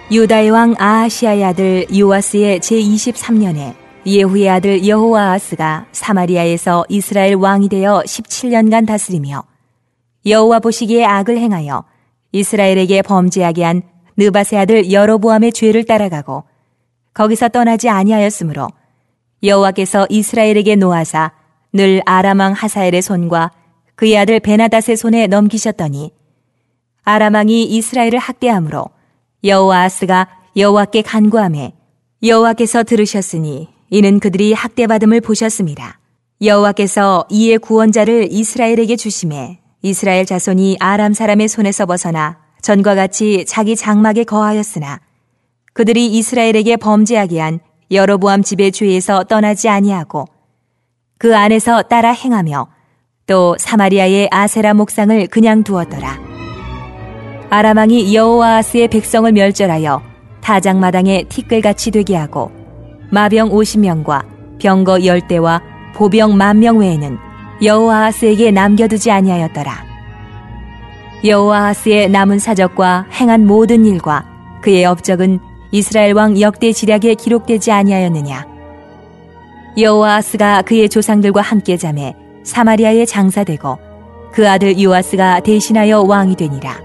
유다의 왕 아하시아의 아들 요아스의 제23년에 예후의 아들 여호아하스가 사마리아에서 이스라엘 왕이 되어 17년간 다스리며 여호와 보시기에 악을 행하여 이스라엘에게 범죄하게 한 느밧의 아들 여로보암의 죄를 따라가고 거기서 떠나지 아니하였으므로 여호와께서 이스라엘에게 노하사 늘 아람 왕 하사엘의 손과 그의 아들 베나닷의 손에 넘기셨더니 아람 왕이 이스라엘을 학대함으로 여호아하스가 여호와께 간구하매 여호와께서 들으셨으니 이는 그들이 학대받음을 보셨습니다. 여호와께서 이에 구원자를 이스라엘에게 주심에 이스라엘 자손이 아람 사람의 손에서 벗어나 전과 같이 자기 장막에 거하였으나 그들이 이스라엘에게 범죄하게 한 여로보암 집의 죄에서 떠나지 아니하고 그 안에서 따라 행하며 또 사마리아의 아세라 목상을 그냥 두었더라. 아람 왕이 여호아하스의 백성을 멸절하여 타작마당에 티끌같이 되게 하고 마병 50명과 병거 10대와 보병 10,000명 외에는 여호아하스에게 남겨두지 아니하였더라. 여호아하스의 남은 사적과 행한 모든 일과 그의 업적은 이스라엘 왕 역대 지략에 기록되지 아니하였느냐. 여호아하스가 그의 조상들과 함께 잠에 사마리아에 장사되고 그 아들 요아스가 대신하여 왕이 되니라.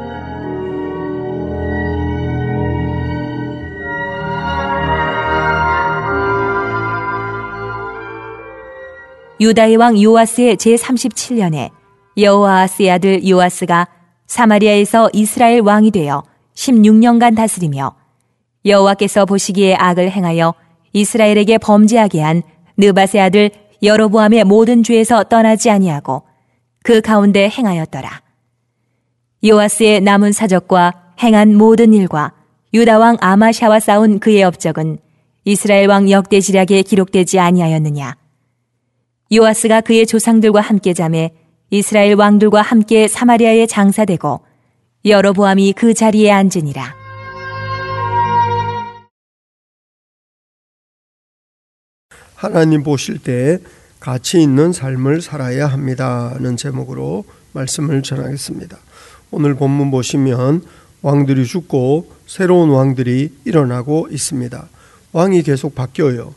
유다의 왕 요아스의 제37년에 여호아하스의 아들 요아스가 사마리아에서 이스라엘 왕이 되어 16년간 다스리며 여호와께서 보시기에 악을 행하여 이스라엘에게 범죄하게 한 느밧의 아들 여로보암의 모든 죄에서 떠나지 아니하고 그 가운데 행하였더라. 요아스의 남은 사적과 행한 모든 일과 유다 왕 아마샤와 싸운 그의 업적은 이스라엘 왕 역대 지략에 기록되지 아니하였느냐. 요아스가 그의 조상들과 함께 잠에 이스라엘 왕들과 함께 사마리아에 장사되고 여로보암이 그 자리에 앉으니라. 하나님 보실 때 가치 있는 삶을 살아야 합니다는 제목으로 말씀을 전하겠습니다. 오늘 본문 보시면 왕들이 죽고 새로운 왕들이 일어나고 있습니다. 왕이 계속 바뀌어요.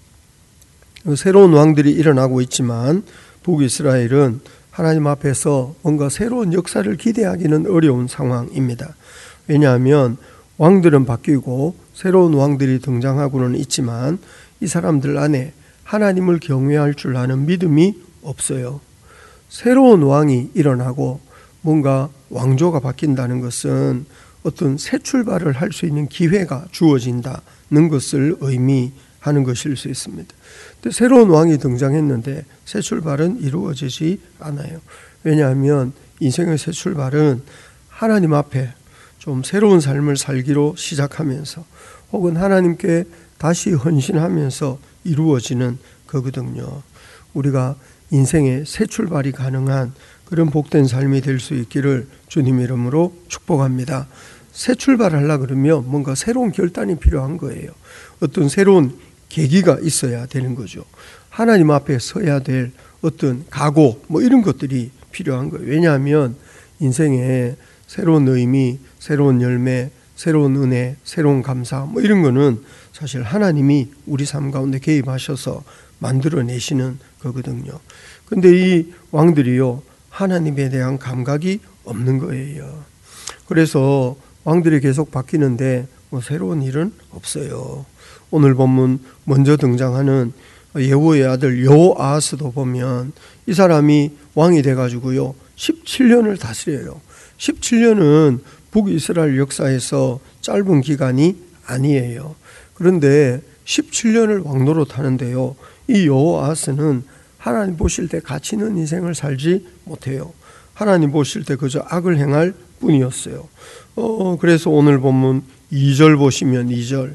새로운 왕들이 일어나고 있지만 북이스라엘은 하나님 앞에서 뭔가 새로운 역사를 기대하기는 어려운 상황입니다. 왜냐하면 왕들은 바뀌고 새로운 왕들이 등장하고는 있지만 이 사람들 안에 하나님을 경외할 줄 아는 믿음이 없어요. 새로운 왕이 일어나고 뭔가 왕조가 바뀐다는 것은 어떤 새 출발을 할 수 있는 기회가 주어진다는 것을 의미하는 것일 수 있습니다. 근데 새로운 왕이 등장했는데 새 출발은 이루어지지 않아요. 왜냐하면 인생의 새 출발은 하나님 앞에 좀 새로운 삶을 살기로 시작하면서 혹은 하나님께 다시 헌신하면서 이루어지는 거거든요. 우리가 인생의 새 출발이 가능한 그런 복된 삶이 될 수 있기를 주님 이름으로 축복합니다. 새 출발하려고 그러면 뭔가 새로운 결단이 필요한 거예요. 어떤 새로운 계기가 있어야 되는 거죠. 하나님 앞에 서야 될 어떤 각오 이런 것들이 필요한 거예요. 왜냐하면 인생에 새로운 의미, 새로운 열매, 새로운 은혜, 새로운 감사 이런 거는 사실 하나님이 우리 삶 가운데 개입하셔서 만들어내시는 거거든요. 근데 이 왕들이요, 하나님에 대한 감각이 없는 거예요. 그래서 왕들이 계속 바뀌는데 새로운 일은 없어요. 오늘 본문 먼저 등장하는 예후의 아들 여호아하스도 보면 이 사람이 왕이 돼가지고요 17년을 다스려요. 17년은 북이스라엘 역사에서 짧은 기간이 아니에요. 그런데 17년을 왕노릇 하는데요, 이 여호아하스는 하나님 보실 때 가치 있는 인생을 살지 못해요. 하나님 보실 때 그저 악을 행할 뿐이었어요. 그래서 오늘 본문 2절 보시면 2절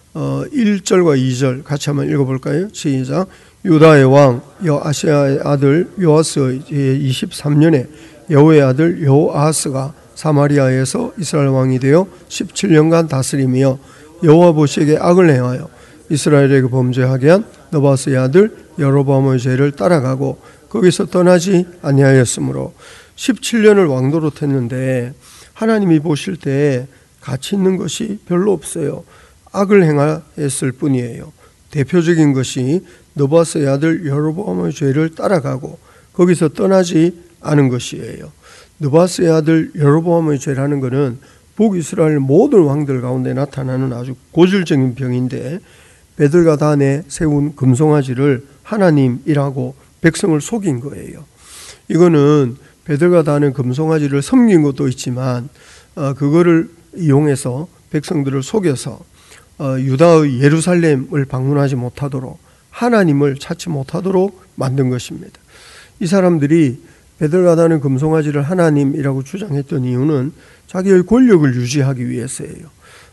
1절과 2절 같이 한번 읽어볼까요? 시작. 유다의 왕 여아시아의 아들 요아스의 23년에 여호의 아들 여호아하스가 사마리아에서 이스라엘 왕이 되어 17년간 다스리며 여호와 보시기에 악을 행하여 이스라엘에게 범죄하게 한 느밧의 아들 여로보암의 죄를 따라가고 거기서 떠나지 아니하였으므로 17년을 왕노릇했는데 하나님이 보실 때 가치 있는 것이 별로 없어요. 악을 행하였을 뿐이에요. 대표적인 것이 느바스의 아들 여로보암의 죄를 따라가고 거기서 떠나지 않은 것이에요. 느바스의 아들 여로보암의 죄라는 것은 북이스라엘 모든 왕들 가운데 나타나는 아주 고질적인 병인데, 베들가단에 세운 금송아지를 하나님이라고 백성을 속인 거예요. 이거는 베들가단은 금송아지를 섬긴 것도 있지만 그거를 이용해서 백성들을 속여서 유다의 예루살렘을 방문하지 못하도록, 하나님을 찾지 못하도록 만든 것입니다. 이 사람들이 베들가단의 금송아지를 하나님이라고 주장했던 이유는 자기의 권력을 유지하기 위해서예요.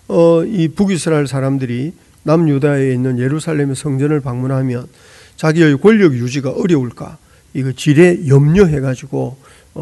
이 북이스라엘 사람들이 남유다에 있는 예루살렘의 성전을 방문하면 자기의 권력 유지가 어려울까, 이거 지레 염려해가지고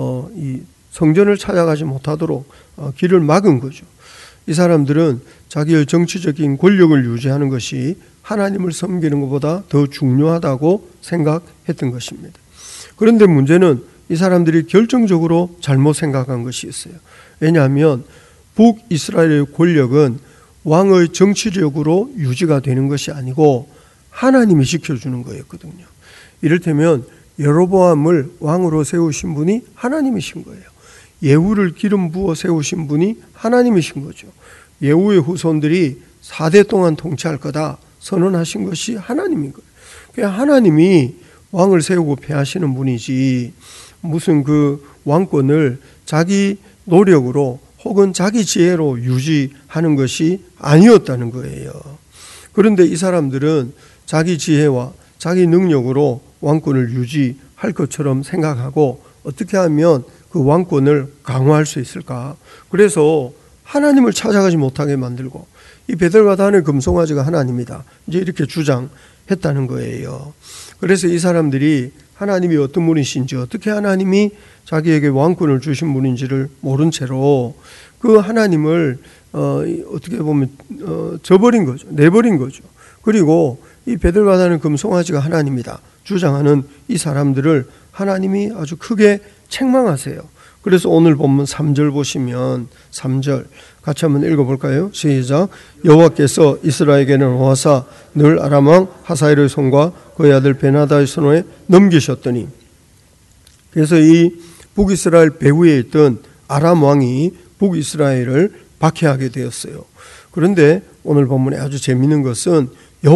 이 성전을 찾아가지 못하도록 길을 막은 거죠. 이 사람들은 자기의 정치적인 권력을 유지하는 것이 하나님을 섬기는 것보다 더 중요하다고 생각했던 것입니다. 그런데 문제는 이 사람들이 결정적으로 잘못 생각한 것이 있어요. 왜냐하면 북이스라엘의 권력은 왕의 정치력으로 유지가 되는 것이 아니고 하나님이 지켜주는 거였거든요. 이를테면 여로보암을 왕으로 세우신 분이 하나님이신 거예요. 예후를 기름 부어 세우신 분이 하나님이신 거죠. 예후의 후손들이 4대 동안 통치할 거다 선언하신 것이 하나님인 거예요. 그냥 하나님이 왕을 세우고 폐하시는 분이지 무슨 그 왕권을 자기 노력으로 혹은 자기 지혜로 유지하는 것이 아니었다는 거예요. 그런데 이 사람들은 자기 지혜와 자기 능력으로 왕권을 유지할 것처럼 생각하고 어떻게 하면 그 왕권을 강화할 수 있을까? 그래서 하나님을 찾아가지 못하게 만들고, 이 베들가단의 금송아지가 하나님이다, 이제 이렇게 주장했다는 거예요. 그래서 이 사람들이 하나님이 어떤 분이신지, 어떻게 하나님이 자기에게 왕권을 주신 분인지를 모른 채로 그 하나님을 어떻게 보면 저버린 거죠. 내버린 거죠. 그리고 이 베들가단의 금송아지가 하나님이다 주장하는 이 사람들을 하나님이 아주 크게 책망하세요. 그래서 오늘 본문 3절 보시면, 3절 같이 한번 읽어볼까요? 시작. 여호와께서 이스라엘에게는 오하사 늘 아람 왕 하사엘의 손과 그의 아들 베나다의 손에 넘기셨더니, 그래서 이 북이스라엘 배후에 있던 아람 왕이 북이스라엘을 박해하게 되었어요. 그런데 오늘 본문에 아주 재미있는 것은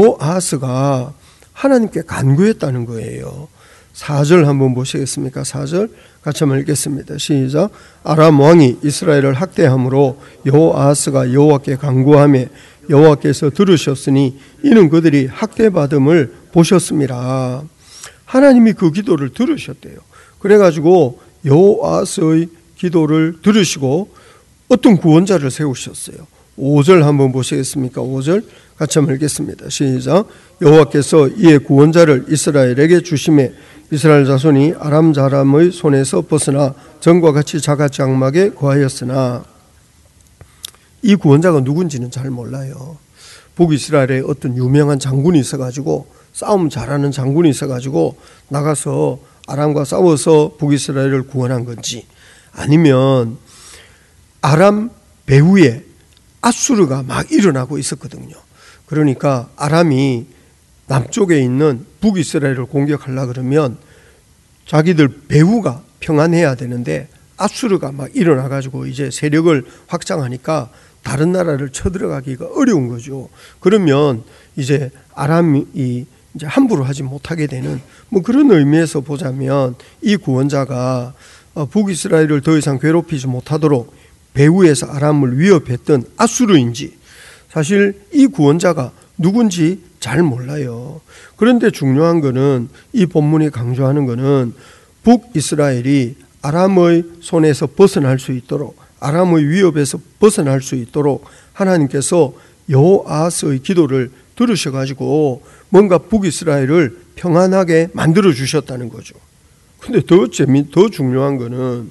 여호아하스가 하나님께 간구했다는 거예요. 4절 한번 보시겠습니까? 4절 같이 한번 읽겠습니다. 시작. 아람 왕이 이스라엘을 학대함으로 여호아하스가 여호와께 간구하며 여호와께서 들으셨으니 이는 그들이 학대받음을 보셨습니다. 하나님이 그 기도를 들으셨대요. 그래가지고 여호아하스의 기도를 들으시고 어떤 구원자를 세우셨어요. 5절 한번 보시겠습니까? 5절 같이 한번 읽겠습니다. 시작. 여호와께서 이에 구원자를 이스라엘에게 주심에 이스라엘 자손이 아람 사람의 손에서 벗어나 전과 같이 자가장막에 거하였으나, 이 구원자가 누군지는 잘 몰라요. 북이스라엘에 어떤 유명한 장군이 있어가지고, 싸움 잘하는 장군이 있어가지고 나가서 아람과 싸워서 북이스라엘을 구원한 건지, 아니면 아람 배후에 아수르가 막 일어나고 있었거든요. 그러니까 아람이 남쪽에 있는 북이스라엘을 공격하려고 그러면 자기들 배후가 평안해야 되는데 아수르가 막 일어나가지고 이제 세력을 확장하니까 다른 나라를 쳐들어가기가 어려운 거죠. 그러면 이제 아람이 이제 함부로 하지 못하게 되는, 뭐 그런 의미에서 보자면 이 구원자가 북이스라엘을 더 이상 괴롭히지 못하도록 배후에서 아람을 위협했던 아수르인지, 사실 이 구원자가 누군지 잘 몰라요. 그런데 중요한 것은, 이 본문이 강조하는 것은 북이스라엘이 아람의 손에서 벗어날 수 있도록, 아람의 위협에서 벗어날 수 있도록 하나님께서 여호아하스의 기도를 들으셔가지고 뭔가 북이스라엘을 평안하게 만들어 주셨다는 거죠. 근데 더 중요한 것은,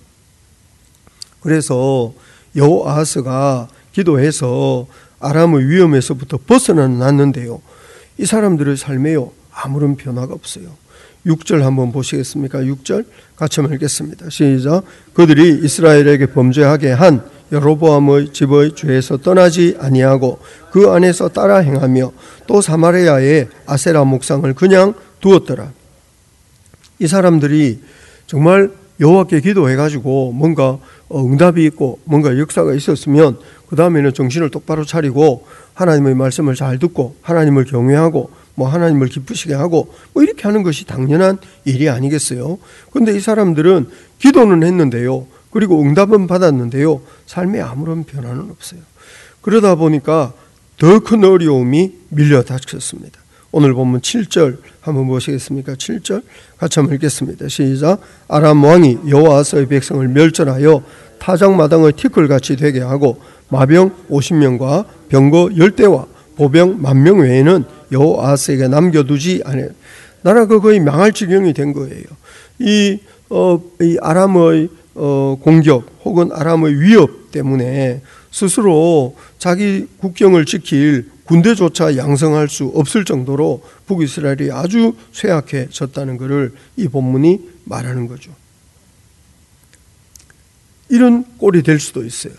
그래서 여호아하스가 기도해서 아람의 위험에서부터 벗어났는데요, 이 사람들의 삶에요 아무런 변화가 없어요. 6절 한번 보시겠습니까? 6절 같이 한번 읽겠습니다. 시작. 그들이 이스라엘에게 범죄하게 한 여로보암의 집의 죄에서 떠나지 아니하고 그 안에서 따라 행하며 또 사마리아의 아세라 목상을 그냥 두었더라. 이 사람들이 정말 여호와께 기도해가지고 뭔가 응답이 있고 뭔가 역사가 있었으면 그 다음에는 정신을 똑바로 차리고 하나님의 말씀을 잘 듣고 하나님을 경외하고 뭐 하나님을 기쁘시게 하고 뭐 이렇게 하는 것이 당연한 일이 아니겠어요? 그런데 이 사람들은 기도는 했는데요. 그리고 응답은 받았는데요. 삶에 아무런 변화는 없어요. 그러다 보니까 더 큰 어려움이 밀려닥쳤습니다. 오늘 본문 7절 한번 보시겠습니까? 7절 같이 한번 읽겠습니다. 시작. 아람 왕이 여호아스의 백성을 멸절하여 타작마당의 티끌같이 되게 하고 마병 50명과 병거 10대와 보병 10,000명 외에는 여호아스에게 남겨두지 않아요. 나라가 거의 망할 지경이 된 거예요. 이 아람의 공격 혹은 아람의 위협 때문에 스스로 자기 국경을 지킬 군대조차 양성할 수 없을 정도로 북이스라엘이 아주 쇠약해졌다는 것을 이 본문이 말하는 거죠. 이런 꼴이 될 수도 있어요.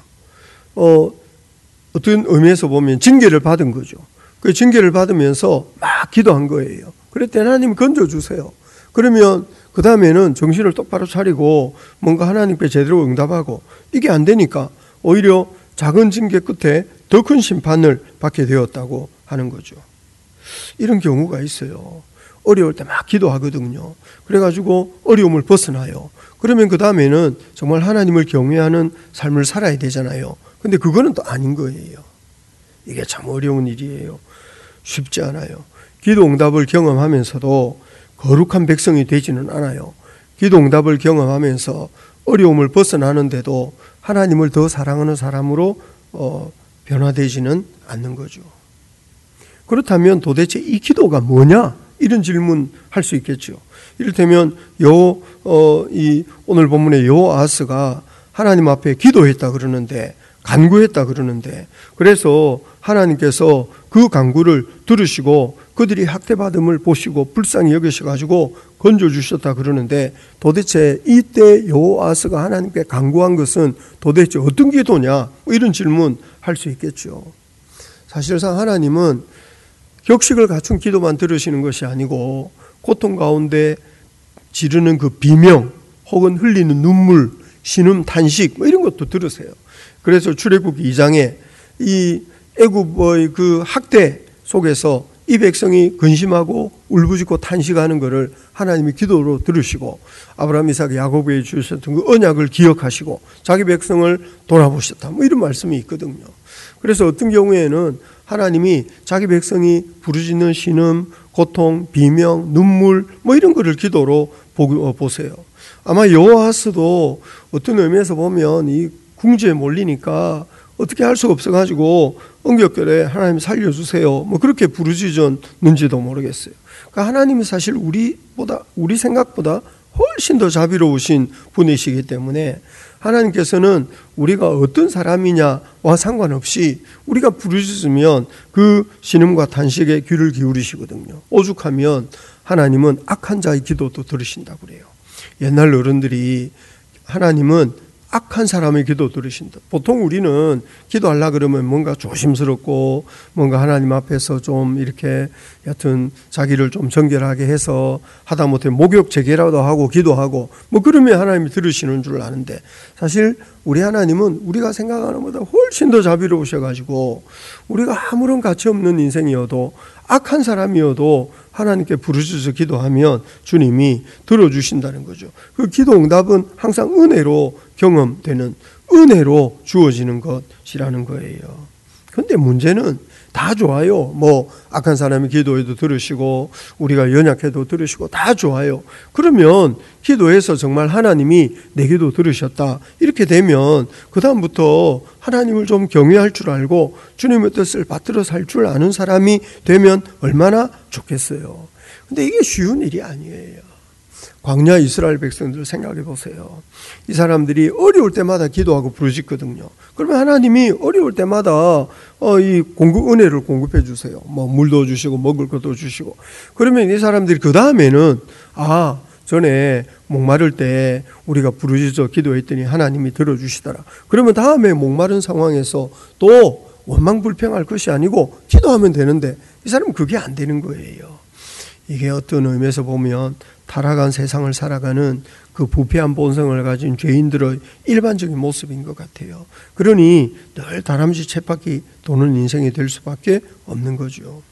어떤 의미에서 보면 징계를 받은 거죠. 그 징계를 받으면서 막 기도한 거예요. 그랬더니 하나님 건져주세요. 그러면 그 다음에는 정신을 똑바로 차리고 뭔가 하나님께 제대로 응답하고 이게 안 되니까 오히려 작은 징계 끝에 더 큰 심판을 받게 되었다고 하는 거죠. 이런 경우가 있어요. 어려울 때 막 기도하거든요. 그래가지고 어려움을 벗어나요. 그러면 그 다음에는 정말 하나님을 경외하는 삶을 살아야 되잖아요. 근데 그거는 또 아닌 거예요. 이게 참 어려운 일이에요. 쉽지 않아요. 기도 응답을 경험하면서도 거룩한 백성이 되지는 않아요. 기도 응답을 경험하면서 어려움을 벗어나는데도 하나님을 더 사랑하는 사람으로 변화되지는 않는 거죠. 그렇다면 도대체 이 기도가 뭐냐? 이런 질문 할 수 있겠죠. 이를테면 오늘 본문의 여호아스가 하나님 앞에 기도했다 그러는데 간구했다 그러는데 그래서 하나님께서 그 간구를 들으시고 그들이 학대받음을 보시고 불쌍히 여기셔가지고 건져주셨다 그러는데 도대체 이때 여호아스가 하나님께 간구한 것은 도대체 어떤 기도냐? 이런 질문 할 수 있겠죠. 사실상 하나님은 격식을 갖춘 기도만 들으시는 것이 아니고 고통 가운데 지르는 그 비명 혹은 흘리는 눈물, 신음, 탄식 뭐 이런 것도 들으세요. 그래서 출애굽기 2장에 이 애굽의 그 학대 속에서 이 백성이 근심하고 울부짖고 탄식하는 것을 하나님이 기도로 들으시고 아브라함, 이삭, 야곱에게 주셨던 그 언약을 기억하시고 자기 백성을 돌아보셨다. 뭐 이런 말씀이 있거든요. 그래서 어떤 경우에는 하나님이 자기 백성이 부르짖는 신음, 고통, 비명, 눈물 뭐 이런 거를 기도로 보세요. 아마 여호아스도 어떤 의미에서 보면 이 궁지에 몰리니까 어떻게 할 수가 없어가지고 엉겹결에 하나님 살려주세요. 뭐 그렇게 부르짖었는지도 모르겠어요. 그러니까 하나님이 사실 우리 생각보다 훨씬 더 자비로우신 분이시기 때문에 하나님께서는 우리가 어떤 사람이냐와 상관없이 우리가 부르짖으면 그 신음과 탄식에 귀를 기울이시거든요. 오죽하면 하나님은 악한 자의 기도도 들으신다고 그래요. 옛날 어른들이 하나님은 악한 사람의 기도 들으신다. 보통 우리는 기도하려고 그러면 뭔가 조심스럽고 뭔가 하나님 앞에서 좀 이렇게 여튼 자기를 좀 정결하게 해서 하다못해 목욕 제개라도 하고 기도하고 뭐 그러면 하나님이 들으시는 줄 아는데 사실 우리 하나님은 우리가 생각하는 것보다 훨씬 더 자비로우셔가지고 우리가 아무런 가치 없는 인생이어도 악한 사람이어도 하나님께 부르짖어서 기도하면 주님이 들어주신다는 거죠. 그 기도 응답은 항상 은혜로 경험되는 은혜로 주어지는 것이라는 거예요. 그런데 문제는 다 좋아요. 뭐 악한 사람이 기도해도 들으시고 우리가 연약해도 들으시고 다 좋아요. 그러면 기도해서 정말 하나님이 내 기도 들으셨다 이렇게 되면 그 다음부터 하나님을 좀 경외할 줄 알고 주님의 뜻을 받들어 살 줄 아는 사람이 되면 얼마나 좋겠어요. 근데 이게 쉬운 일이 아니에요. 광야 이스라엘 백성들 생각해 보세요. 이 사람들이 어려울 때마다 기도하고 부르짖거든요. 그러면 하나님이 어려울 때마다 이 은혜를 공급해 주세요. 뭐 물도 주시고 먹을 것도 주시고. 그러면 이 사람들이 그 다음에는 전에 목마를 때 우리가 부르짖어 기도했더니 하나님이 들어주시더라. 그러면 다음에 목마른 상황에서 또 원망불평할 것이 아니고 기도하면 되는데 이 사람은 그게 안 되는 거예요. 이게 어떤 의미에서 보면 타락한 세상을 살아가는 그 부패한 본성을 가진 죄인들의 일반적인 모습인 것 같아요. 그러니 늘 다람쥐 쳇바퀴 도는 인생이 될 수밖에 없는 거죠.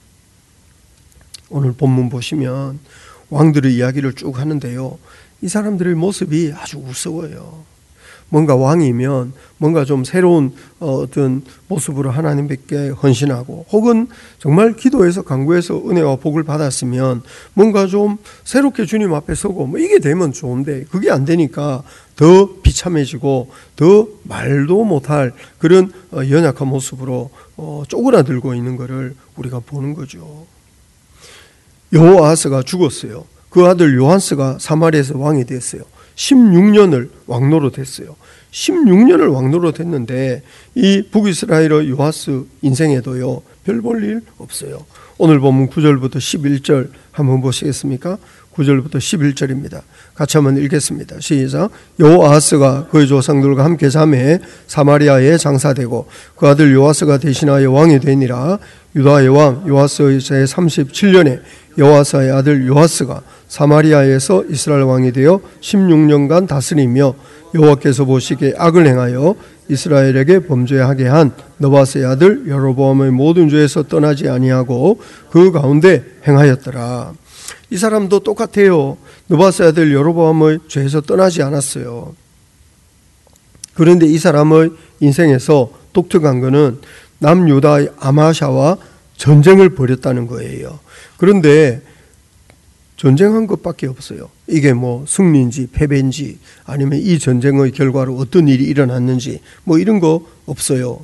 오늘 본문 보시면 왕들의 이야기를 쭉 하는데요. 이 사람들의 모습이 아주 우스워요. 뭔가 왕이면 뭔가 좀 새로운 어떤 모습으로 하나님께 헌신하고 혹은 정말 기도해서 간구해서 은혜와 복을 받았으면 뭔가 좀 새롭게 주님 앞에 서고 뭐 이게 되면 좋은데 그게 안 되니까 더 비참해지고 더 말도 못할 그런 연약한 모습으로 쪼그라들고 있는 것을 우리가 보는 거죠. 여호아하스가 죽었어요. 그 아들 요아스가 사마리아에서 왕이 됐어요. 16년을 왕노릇했어요. 16년을 왕노릇했는데 이 북이스라엘의 요아스 인생에도요 별 볼 일 없어요. 오늘 보면 9절부터 11절 한번 보시겠습니까? 9절부터 11절입니다. 같이 한번 읽겠습니다. 시작. 여호아하스가 그의 조상들과 함께 잠에 사마리아에 장사되고 그 아들 요아스가 대신하여 왕이 되니라. 유다의 왕 요아스의 제 37년에 여호아스의 아들 요아스가 사마리아에서 이스라엘 왕이 되어 16년간 다스리며 여호와께서 보시기에 악을 행하여 이스라엘에게 범죄하게 한 느바스의 아들 여로보암의 모든 죄에서 떠나지 아니하고 그 가운데 행하였더라. 이 사람도 똑같아요. 느바스의 아들 여로보암의 죄에서 떠나지 않았어요. 그런데 이 사람의 인생에서 독특한 것은 남유다의 아마샤와 전쟁을 벌였다는 거예요. 그런데 전쟁한 것밖에 없어요. 이게 뭐 승리인지 패배인지 아니면 이 전쟁의 결과로 어떤 일이 일어났는지 뭐 이런 거 없어요.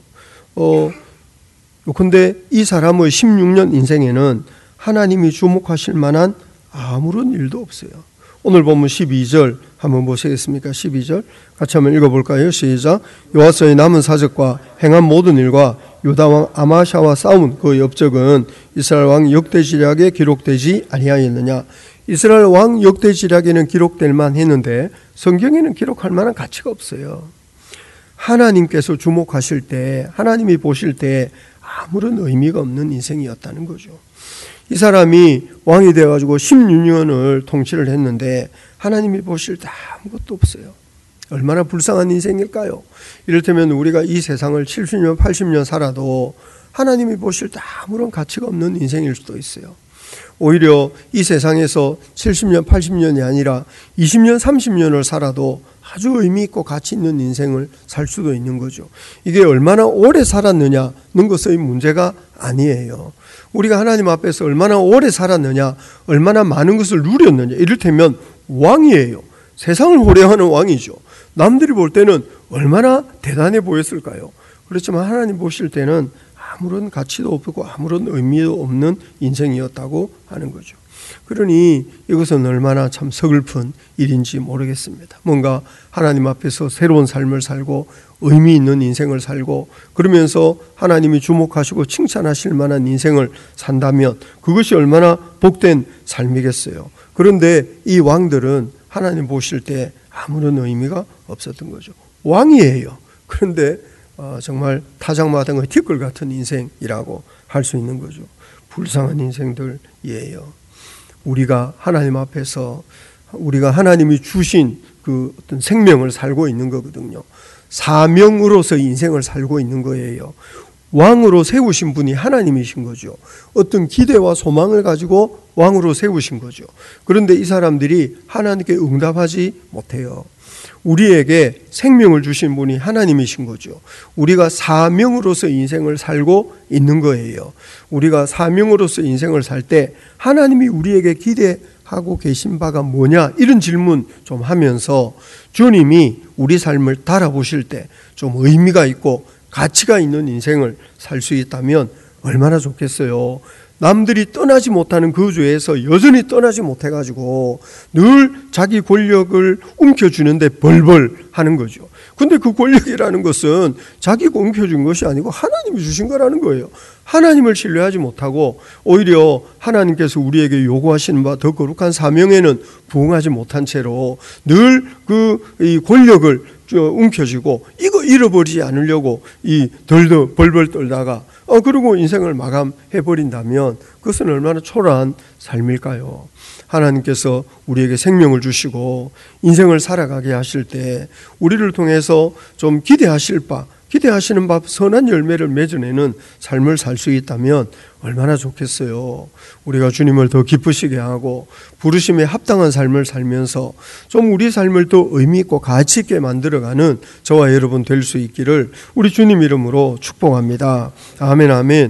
근데 이 사람의 16년 인생에는 하나님이 주목하실 만한 아무런 일도 없어요. 오늘 보면 12절 한번 보시겠습니까? 12절 같이 한번 읽어볼까요? 시작. 요아스의 남은 사적과 행한 모든 일과 유다왕 아마샤와 싸운 그 업적은 이스라엘 왕 역대지략에 기록되지 아니하였느냐. 이스라엘 왕 역대지략에는 기록될 만했는데 성경에는 기록할 만한 가치가 없어요. 하나님께서 주목하실 때 하나님이 보실 때 아무런 의미가 없는 인생이었다는 거죠. 이 사람이 왕이 되어가지고 16년을 통치를 했는데 하나님이 보실 때 아무것도 없어요. 얼마나 불쌍한 인생일까요? 이를테면 우리가 이 세상을 70년, 80년 살아도 하나님이 보실 때 아무런 가치가 없는 인생일 수도 있어요. 오히려 이 세상에서 70년, 80년이 아니라 20년, 30년을 살아도 아주 의미 있고 가치 있는 인생을 살 수도 있는 거죠. 이게 얼마나 오래 살았느냐는 것의 문제가 아니에요. 우리가 하나님 앞에서 얼마나 오래 살았느냐, 얼마나 많은 것을 누렸느냐. 이를테면 왕이에요. 세상을 호령하는 왕이죠. 남들이 볼 때는 얼마나 대단해 보였을까요? 그렇지만 하나님 보실 때는 아무런 가치도 없고 아무런 의미도 없는 인생이었다고 하는 거죠. 그러니 이것은 얼마나 참 서글픈 일인지 모르겠습니다. 뭔가 하나님 앞에서 새로운 삶을 살고 의미 있는 인생을 살고 그러면서 하나님이 주목하시고 칭찬하실 만한 인생을 산다면 그것이 얼마나 복된 삶이겠어요. 그런데 이 왕들은 하나님 보실 때 아무런 의미가 없었던 거죠. 왕이에요. 그런데 정말 타작마당의 티끌 같은 인생이라고 할 수 있는 거죠. 불쌍한 인생들이에요. 우리가 하나님 앞에서 우리가 하나님이 주신 그 어떤 생명을 살고 있는 거거든요. 사명으로서 인생을 살고 있는 거예요. 왕으로 세우신 분이 하나님이신 거죠. 어떤 기대와 소망을 가지고 왕으로 세우신 거죠. 그런데 이 사람들이 하나님께 응답하지 못해요. 우리에게 생명을 주신 분이 하나님이신 거죠. 우리가 사명으로서 인생을 살고 있는 거예요. 우리가 사명으로서 인생을 살 때 하나님이 우리에게 기대하고 계신 바가 뭐냐 이런 질문 좀 하면서 주님이 우리 삶을 달아보실 때 좀 의미가 있고 가치가 있는 인생을 살 수 있다면 얼마나 좋겠어요. 남들이 떠나지 못하는 거주에서 여전히 떠나지 못해가지고 늘 자기 권력을 움켜쥐는데 벌벌 하는 거죠. 근데 그 권력이라는 것은 자기가 움켜준 것이 아니고 하나님이 주신 거라는 거예요. 하나님을 신뢰하지 못하고 오히려 하나님께서 우리에게 요구하시는 바 더 거룩한 사명에는 부응하지 못한 채로 늘 이 권력을 움켜쥐고 이거 잃어버리지 않으려고 벌벌 떨다가 그리고 인생을 마감해버린다면 그것은 얼마나 초라한 삶일까요? 하나님께서 우리에게 생명을 주시고 인생을 살아가게 하실 때 우리를 통해서 좀 기대하시는 바 선한 열매를 맺어내는 삶을 살 수 있다면 얼마나 좋겠어요. 우리가 주님을 더 기쁘시게 하고 부르심에 합당한 삶을 살면서 좀 우리 삶을 더 의미 있고 가치 있게 만들어가는 저와 여러분 될 수 있기를 우리 주님 이름으로 축복합니다. 아멘 아멘.